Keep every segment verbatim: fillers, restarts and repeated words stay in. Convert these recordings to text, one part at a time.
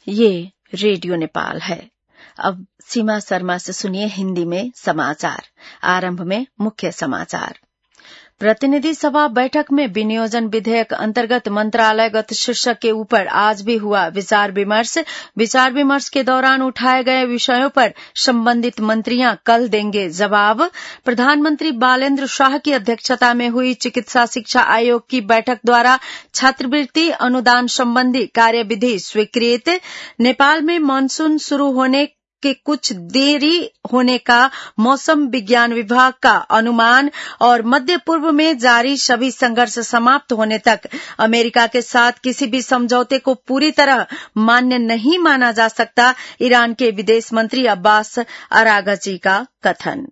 ये रेडियो नेपाल है। अब सीमा शर्मा से सुनिए हिंदी में समाचार। आरंभ में मुख्य समाचार। प्रतिनिधि सभा बैठक में विनियोजन विधेयक अंतर्गत मंत्रालयगत शीर्षक के ऊपर आज भी हुआ विचार विमर्श। विचार विमर्श के दौरान उठाए गए विषयों पर संबंधित मंत्रियां कल देंगे जवाब। प्रधानमंत्री बालेन्द्र शाह की अध्यक्षता में हुई चिकित्सा शिक्षा आयोग की बैठक द्वारा छात्रवृत्ति अनुदान संबंधी कार्यविधि स्वीकृत। नेपाल में मानसून शुरू होने के कुछ देरी होने का मौसम विज्ञान विभाग का अनुमान। और मध्य पूर्व में जारी सभी संघर्ष समाप्त होने तक अमेरिका के साथ किसी भी समझौते को पूरी तरह मान्य नहीं माना जा सकता, ईरान के विदेश मंत्री अब्बास अरागची का कथन।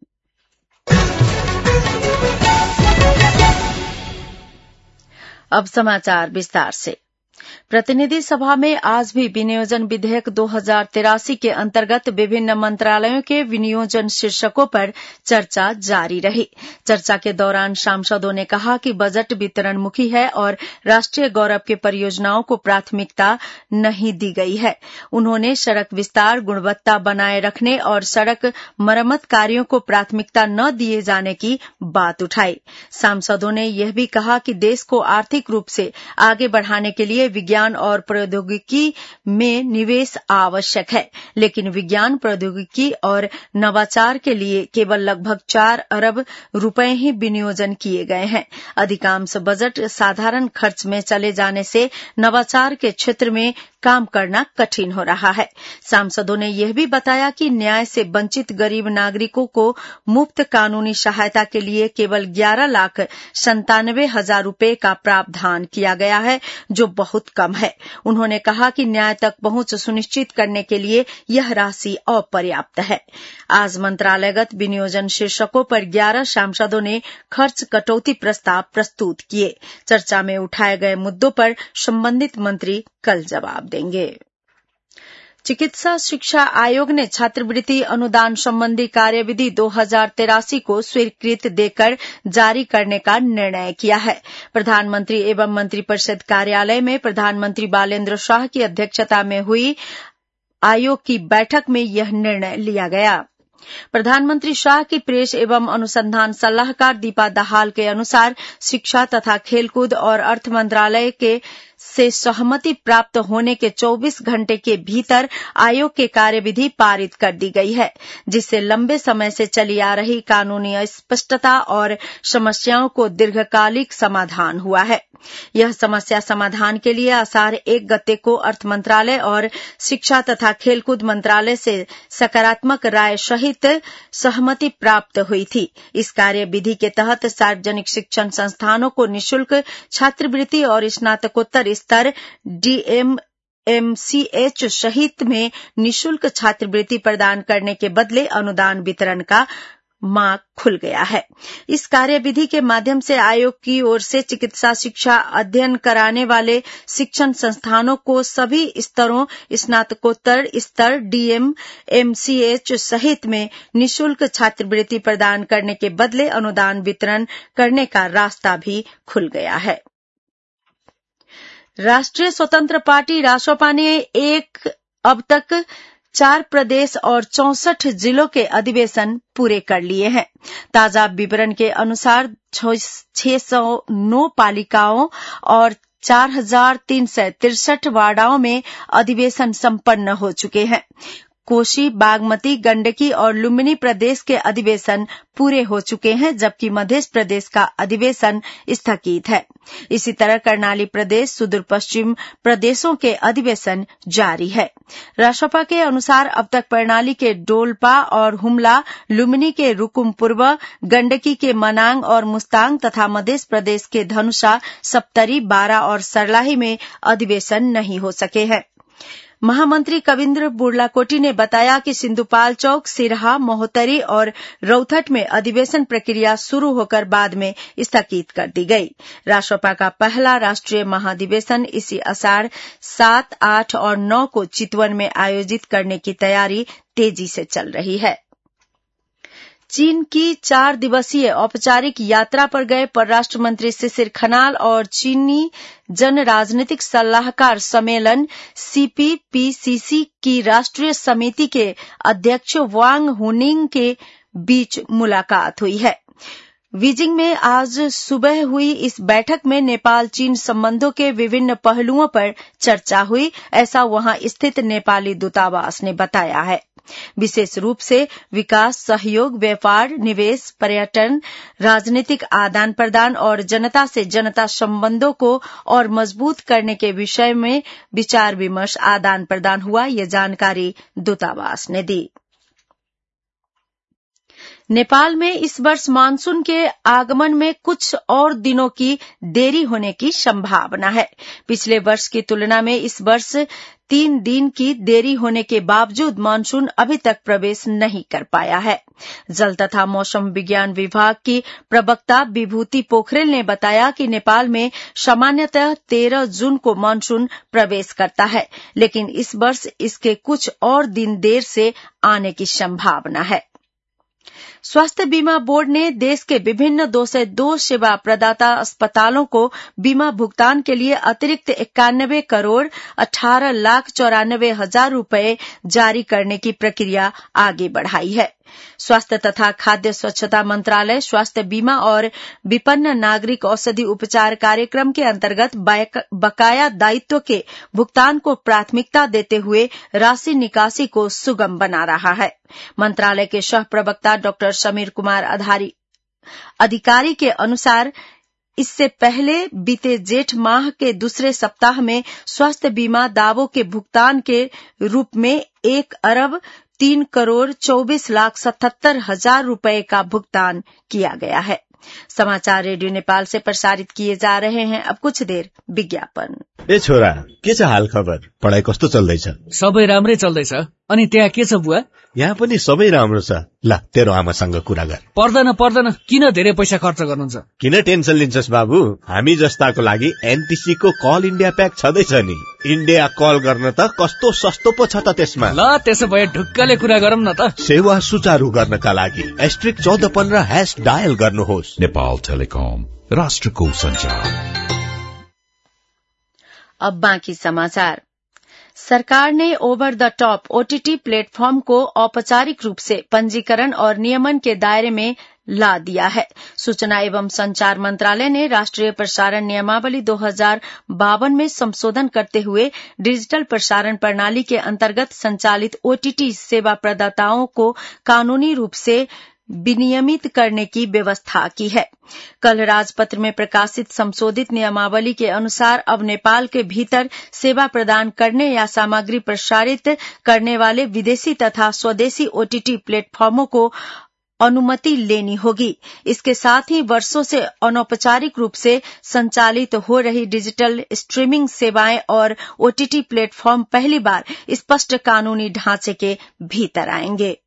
अब समाचार विस्तार से। प्रतिनिधि सभा में आज भी विनियोजन विधेयक दो हजार तिरासी के अंतर्गत विभिन्न मंत्रालयों के विनियोजन शीर्षकों पर चर्चा जारी रही। चर्चा के दौरान सांसदों ने कहा कि बजट वितरणमुखी है और राष्ट्रीय गौरव के परियोजनाओं को प्राथमिकता नहीं दी गई है। उन्होंने सड़क विस्तार, गुणवत्ता बनाए रखने और सड़क मरम्मत कार्यों को प्राथमिकता न दिए जाने की बात उठाई। सांसदों ने यह भी कहा कि देश को आर्थिक रूप से आगे बढ़ाने के लिए विज्ञान और प्रौद्योगिकी में निवेश आवश्यक है, लेकिन विज्ञान, प्रौद्योगिकी और नवाचार के लिए केवल लगभग चार अरब रुपए ही विनियोजन किए गए हैं। अधिकांश बजट साधारण खर्च में चले जाने से नवाचार के क्षेत्र में काम करना कठिन हो रहा है। सांसदों ने यह भी बताया कि न्याय से वंचित गरीब नागरिकों को मुफ्त कानूनी सहायता के लिए केवल ग्यारह लाख संतानवे हजार रूपये का प्रावधान किया गया है, जो बहुत कम है। उन्होंने कहा कि न्याय तक पहुंच सुनिश्चित करने के लिए यह राशि अपर्याप्त है। आज मंत्रालयगत विनियोजन शीर्षकों पर ग्यारह सांसदों ने खर्च कटौती प्रस्ताव प्रस्तुत किए। चर्चा में उठाए गए मुद्दों पर संबंधित मंत्री कल जवाब देंगे। चिकित्सा शिक्षा आयोग ने छात्रवृत्ति अनुदान संबंधी कार्यविधि दो हजार तिरासी को स्वीकृति देकर जारी करने का निर्णय किया है। प्रधानमंत्री एवं मंत्रिपरिषद कार्यालय में प्रधानमंत्री बालेन्द्र शाह की अध्यक्षता में हुई आयोग की बैठक में यह निर्णय लिया गया। प्रधानमंत्री शाह की प्रेस एवं अनुसंधान सलाहकार दीपा दाहाल के अनुसार शिक्षा तथा खेलकूद और अर्थ मंत्रालय के से सहमति प्राप्त होने के चौबीस घंटे के भीतर आयोग के कार्यविधि पारित कर दी गई है, जिससे लंबे समय से चली आ रही कानूनी अस्पष्टता और समस्याओं को दीर्घकालिक समाधान हुआ है। यह समस्या समाधान के लिए आषाढ़ एक गते को अर्थ मंत्रालय और शिक्षा तथा खेलकूद मंत्रालय से सकारात्मक राय सहित सहमति प्राप्त हुई थी। इस कार्यविधि के तहत सार्वजनिक शिक्षण संस्थानों को निःशुल्क छात्रवृत्ति और स्नातकोत्तर स्तर डीएम एमसीएच सहित में निःशुल्क छात्रवृत्ति प्रदान करने के बदले अनुदान वितरण का मार्ग खुल गया है। इस कार्यविधि के माध्यम से आयोग की ओर से चिकित्सा शिक्षा अध्ययन कराने वाले शिक्षण संस्थानों को सभी स्तरों स्नातकोत्तर स्तर डीएम एमसीएच सहित में निःशुल्क छात्रवृत्ति प्रदान करने के बदले अनुदान वितरण करने का रास्ता भी खुल गया है। राष्ट्रीय स्वतंत्र पार्टी रासपा ने एक अब तक चार प्रदेश और चौसठ जिलों के अधिवेशन पूरे कर लिए हैं। ताजा विवरण के अनुसार छह सौ नौ पालिकाओं और चार हजार तीन सौ तिरसठ वार्डों में अधिवेशन संपन्न हो चुके हैं। कोसी, बागमती, गंडकी और लुम्बिनी प्रदेश के अधिवेशन पूरे हो चुके हैं, जबकि मध्य प्रदेश का अधिवेशन स्थगित है। इसी तरह कर्णाली प्रदेश, सुदूर पश्चिम प्रदेशों के अधिवेशन जारी है। रासपा के अनुसार अब तक कर्णाली के डोलपा और हुमला, लुम्बिनी के रुकुम पूर्व, गंडकी के मनांग और मुस्तांग तथा मध्य प्रदेश के धनुषा, सप्तरी, बारा और सरलाही में अधिवेशन नहीं हो सके हैं। महामंत्री कविन्द्र बुर्लाकोटी ने बताया कि सिंधुपाल चौक, सिरहा, महोत्तरी और रौथट में अधिवेशन प्रक्रिया शुरू होकर बाद में स्थगित कर दी गई। रासपा का पहला राष्ट्रीय महाधिवेशन इसी आषाढ़ सात, आठ और नौ को चितवन में आयोजित करने की तैयारी तेजी से चल रही है। चीन की चार दिवसीय औपचारिक यात्रा पर गए परराष्ट्र मंत्री शिशिर खनाल और चीनी जन राजनीतिक सलाहकार सम्मेलन सीपीपीसीसी की राष्ट्रीय समिति के अध्यक्ष वांग हुनिंग के बीच मुलाकात हुई है। बीजिंग में आज सुबह हुई इस बैठक में नेपाल चीन संबंधों के विभिन्न पहलुओं पर चर्चा हुई, ऐसा वहां स्थित नेपाली दूतावास ने बताया है। विशेष रूप से विकास सहयोग, व्यापार, निवेश, पर्यटन, राजनीतिक आदान प्रदान और जनता से जनता संबंधों को और मजबूत करने के विषय में विचार विमर्श आदान प्रदान हुआ, ये जानकारी दूतावास ने दी। नेपाल में इस वर्ष मानसून के आगमन में कुछ और दिनों की देरी होने की संभावना है। पिछले वर्ष की तुलना में इस वर्ष तीन दिन की देरी होने के बावजूद मानसून अभी तक प्रवेश नहीं कर पाया है। जल तथा मौसम विज्ञान विभाग की प्रवक्ता विभूति पोखरेल ने बताया कि नेपाल में सामान्यतः तेरह जून को मानसून प्रवेश करता है, लेकिन इस वर्ष इसके कुछ और दिन देर से आने की संभावना है। स्वास्थ्य बीमा बोर्ड ने देश के विभिन्न दो सौ दो सेवा प्रदाता अस्पतालों को बीमा भुगतान के लिए अतिरिक्त इक्यानवे करोड़ अठारह लाख चौरानवे हजार रूपये जारी करने की प्रक्रिया आगे बढ़ाई है। स्वास्थ्य तथा खाद्य स्वच्छता मंत्रालय स्वास्थ्य बीमा और विपन्न नागरिक औषधि उपचार कार्यक्रम के अंतर्गत बकाया दायित्व के भुगतान को प्राथमिकता देते हुए राशि निकासी को सुगम बना रहा है। मंत्रालय के सह प्रवक्ता डॉक्टर समीर कुमार अधिकारी के अनुसार इससे पहले बीते जेठ माह के दूसरे सप्ताह में स्वास्थ्य बीमा दावों के भुगतान के रूप में एक अरब तीन करोड़ चौबीस लाख सतहत्तर हजार रूपये का भुगतान किया गया है। समाचार रेडियो नेपाल से प्रसारित किए जा रहे हैं। अब कुछ देर विज्ञापन। ए छोरा, के छ हाल खबर? पढाइ कस्तो चल्दैछ? सबै राम्रै चल्दैछ। अनि त्यहाँ के छ बुवा? यहाँ पनि सबै राम्रो छ। ल, तेरो आमासँग कुरा गर। पर्दैन पर्दैन, किन धेरै पैसा खर्च गर्नुहुन्छ? किन टेन्सन लिन्छस् बाबु? हामी जस्ताको लागि एनटीसी को कल इन्डिया प्याक छँदैछ नि। इन्डिया कल गर्न त कस्तो सस्तो पो छ त त्यसमा। ल, त्यसो भए ढुक्कले कुरा गरौँ न त। सेवा सुचारू गर्नका लागि एस्ट्रिक चौध पन्ध्र हैश डायल गर्नुहोस्। नेपाल टेलिकम, राष्ट्रको संचार। अब बाकी समाचार। सरकार ने over the top OTT platform को औपचारिक रूप से पंजीकरण और नियमन के दायरे में ला दिया है। सूचना एवं संचार मंत्रालय ने राष्ट्रीय प्रसारण नियमावली दो हजार बावन में संशोधन करते हुए डिजिटल प्रसारण प्रणाली के अंतर्गत संचालित ओटीटी सेवा प्रदाताओं को कानूनी रूप से विनियमित करने की व्यवस्था की है। कल राजपत्र में प्रकाशित संशोधित नियमावली के अनुसार अब नेपाल के भीतर सेवा प्रदान करने या सामग्री प्रसारित करने वाले विदेशी तथा स्वदेशी ओटीटी प्लेटफॉर्मों को अनुमति लेनी होगी। इसके साथ ही वर्षों से अनौपचारिक रूप से संचालित हो रही डिजिटल स्ट्रीमिंग सेवाएं और ओटीटी प्लेटफॉर्म पहली बार स्पष्ट कानूनी ढांचे के भीतर आएंगे।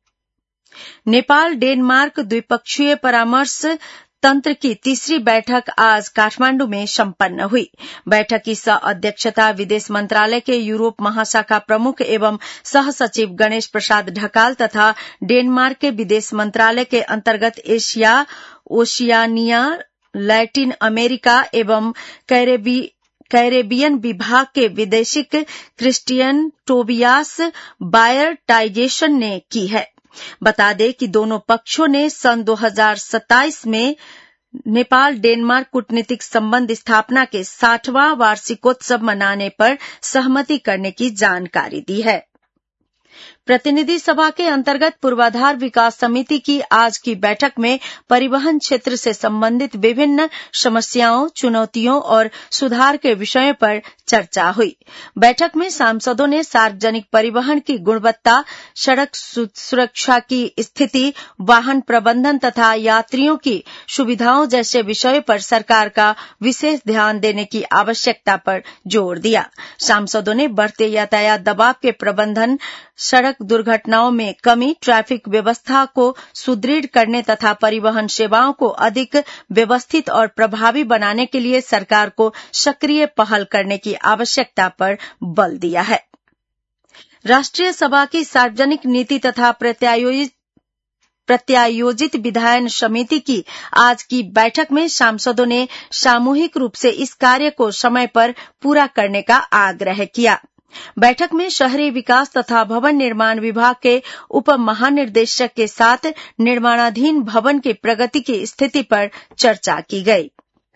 नेपाल डेनमार्क द्विपक्षीय परामर्श तंत्र की तीसरी बैठक आज काठमांडू में संपन्न हुई। बैठक की सह अध्यक्षता विदेश मंत्रालय के यूरोप महाशाखा प्रमुख एवं सह सचिव गणेश प्रसाद ढकाल तथा डेनमार्क के विदेश मंत्रालय के अंतर्गत एशिया, ओशियानिया, लैटिन अमेरिका एवं कैरेबी कैरेबियन विभाग के विदेशिक क्रिस्टियन टोबियास बायर टाइगेशन ने की है। बता दें कि दोनों पक्षों ने सन दो हजार सत्ताईस में नेपाल डेनमार्क कूटनीतिक संबंध स्थापना के साठवां वार्षिकोत्सव मनाने पर सहमति करने की जानकारी दी है। प्रतिनिधि सभा के अंतर्गत पूर्वाधार विकास समिति की आज की बैठक में परिवहन क्षेत्र से संबंधित विभिन्न समस्याओं, चुनौतियों और सुधार के विषयों पर चर्चा हुई। बैठक में सांसदों ने सार्वजनिक परिवहन की गुणवत्ता, सड़क सुरक्षा की स्थिति, वाहन प्रबंधन तथा यात्रियों की सुविधाओं जैसे विषयों पर सरकार का विशेष ध्यान देने की आवश्यकता पर जोर दिया। सांसदों ने बढ़ते यातायात दबाव के प्रबंधन, सड़क दुर्घटनाओं में कमी, ट्रैफिक व्यवस्था को सुदृढ़ करने तथा परिवहन सेवाओं को अधिक व्यवस्थित और प्रभावी बनाने के लिए सरकार को सक्रिय पहल करने की आवश्यकता पर बल दिया है। राष्ट्रीय सभा की सार्वजनिक नीति तथा प्रत्यायोजित प्रत्यायोजित विधायन समिति की आज की बैठक में सांसदों ने सामूहिक रूप से इस कार्य को समय पर पूरा करने का आग्रह किया। बैठक में शहरी विकास तथा भवन निर्माण विभाग के उप महानिर्देशक के साथ निर्माणाधीन भवन की प्रगति की स्थिति पर चर्चा की गई।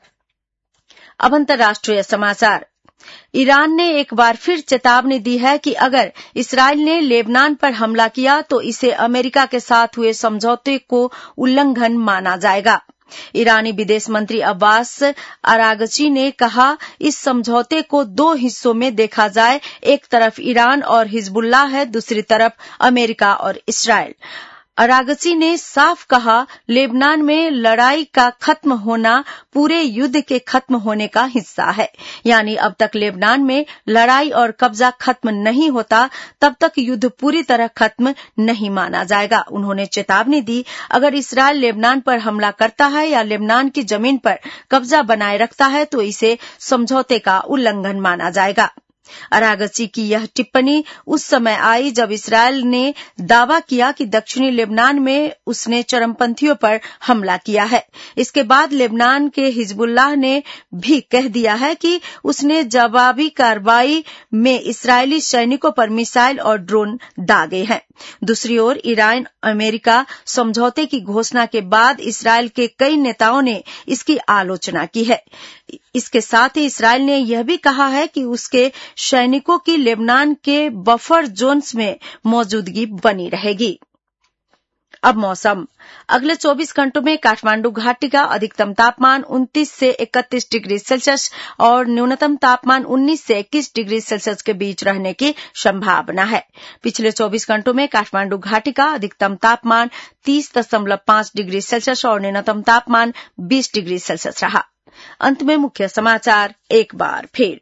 अब अंतर्राष्ट्रीय समाचार। ईरान ने एक बार फिर चेतावनी दी है कि अगर इस्राएल ने लेबनान पर हमला किया तो इसे अमेरिका के साथ हुए समझौते को उल्लंघन माना जाएगा। ईरानी विदेश मंत्री अब्बास अरागची ने कहा, इस समझौते को दो हिस्सों में देखा जाए, एक तरफ ईरान और हिजबुल्लाह है, दूसरी तरफ अमेरिका और इस्राएल। अरागची ने साफ कहा, लेबनान में लड़ाई का खत्म होना पूरे युद्ध के खत्म होने का हिस्सा है। यानी अब तक लेबनान में लड़ाई और कब्जा खत्म नहीं होता, तब तक युद्ध पूरी तरह खत्म नहीं माना जाएगा। उन्होंने चेतावनी दी, अगर इस्राएल लेबनान पर हमला करता है या लेबनान की जमीन पर कब्जा बनाए रखता है तो इसे समझौते का उल्लंघन माना जाएगा। अरागची की यह टिप्पणी उस समय आई जब इस्राएल ने दावा किया कि दक्षिणी लेबनान में उसने चरमपंथियों पर हमला किया है। इसके बाद लेबनान के हिजबुल्लाह ने भी कह दिया है कि उसने जवाबी कार्रवाई में इस्राएली सैनिकों पर मिसाइल और ड्रोन दागे हैं। दूसरी ओर ईरान अमेरिका समझौते की घोषणा के बाद इस्राएल के कई नेताओं ने इसकी आलोचना की है। इसके साथ ही इस्राएल ने यह भी कहा है कि उसके सैनिकों की लेबनान के बफर जोन्स में मौजूदगी बनी रहेगी। अब मौसम। अगले चौबीस घंटों में काठमांडू घाटी का अधिकतम तापमान उनतीस से इकतीस डिग्री सेल्सियस और न्यूनतम तापमान उन्नीस से इक्कीस डिग्री सेल्सियस के बीच रहने की संभावना है। पिछले चौबीस घंटों में काठमांडू घाटी का अधिकतम तापमान तीस दशमलव पांच डिग्री सेल्सियस और न्यूनतम तापमान बीस डिग्री सेल्सियस रहा। अंत में मुख्य समाचार एक बार फिर।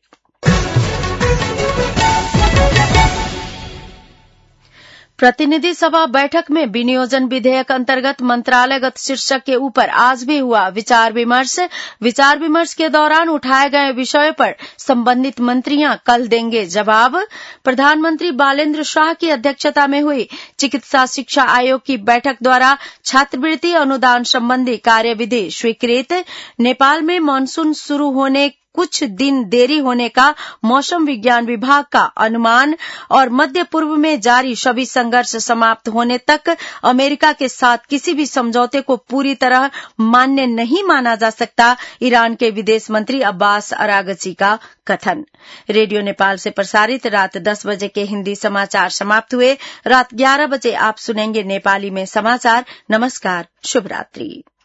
प्रतिनिधि सभा बैठक में विनियोजन विधेयक अंतर्गत मंत्रालयगत शीर्षक के ऊपर आज भी हुआ विचार विमर्श। विचार विमर्श के दौरान उठाए गए विषयों पर संबंधित मंत्रियां कल देंगे जवाब। प्रधानमंत्री बालेन्द्र शाह की अध्यक्षता में हुई चिकित्सा शिक्षा आयोग की बैठक द्वारा छात्रवृत्ति अनुदान संबंधी कार्यविधि स्वीकृत। नेपाल में मानसून शुरू होने कुछ दिन देरी होने का मौसम विज्ञान विभाग का अनुमान और मध्य पूर्व में जारी सभी संघर्ष समाप्त होने तक अमेरिका के साथ किसी भी समझौते को पूरी तरह मान्य नहीं माना जा सकता, ईरान के विदेश मंत्री अब्बास अरागची का कथन। रेडियो नेपाल से प्रसारित रात दस बजे के हिंदी समाचार समाप्त हुए। रात ग्यारह बजे आप सुनेंगे नेपाली में समाचार। नमस्कार, शुभ रात्रि।